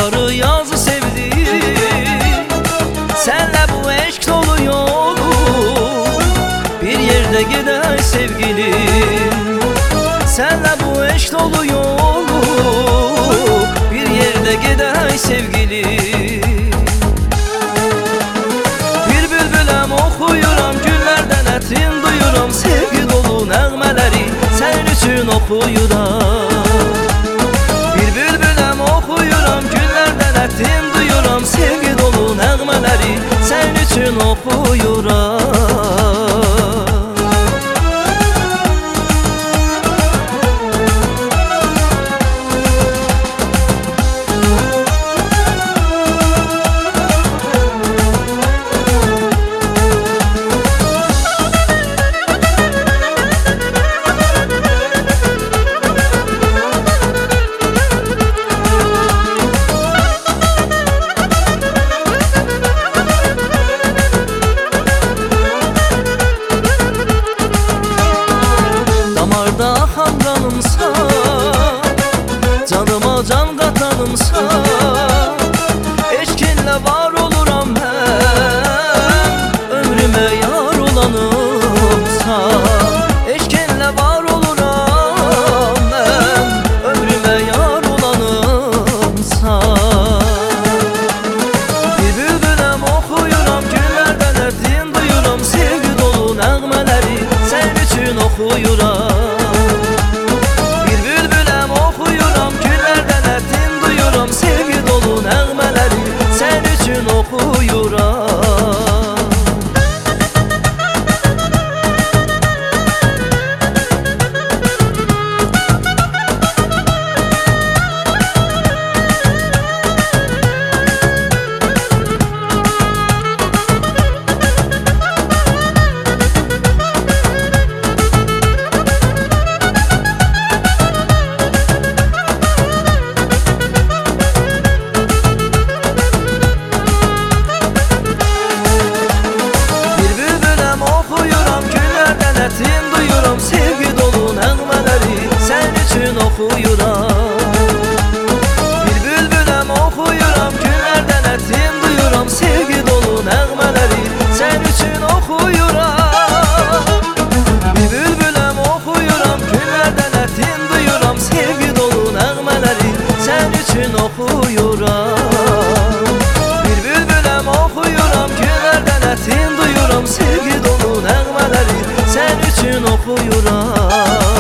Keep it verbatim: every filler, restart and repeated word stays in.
karı yazı sevdim. Senle bu eşk dolu yolu bir yerde gider sevgilim. Senle bu eşk dolu yolu bir yerde gider sevgilim. Bir bülbülem okuyuram, günlerden etin duyuram, sevgi dolu nəğmələri senin üçün okuyuram. Bir bülbülem okuyuram, günlerden etin duyuram, sevgi dolu nəğmələri senin üçün okuyuram. Damarda akan kanımsa, canıma can katanımsa, eşkinle var oluram ben, ömrüme yar olanımsa. Eşkinle var oluram ben, ömrüme yar olanımsa. Bir bülbülem okuyuram, günlerden etin duyuram, sevgi dolu nəğmələri senin üçün okuyuram. Bir bülbülem okuyuram, günlerden etin duyuram, sevgi dolu nəğmələri senin üçün okuyuram. Etin duyuram, sevgi dolu nəğmələri senin üçün okuyuram. Bir bülbülem okuyuram, günlerden etin duyuram, sevgi dolu nəğmələri senin üçün okuyuram. Bir bülbülem okuyuram, günlerden etin duyuram, sevgi dolu nəğmələri senin üçün okuyuram. Bir bülbülem okuyuram, günlerden etin duyuram, sevgi dolu nəğmələri senin üçün okuyuram.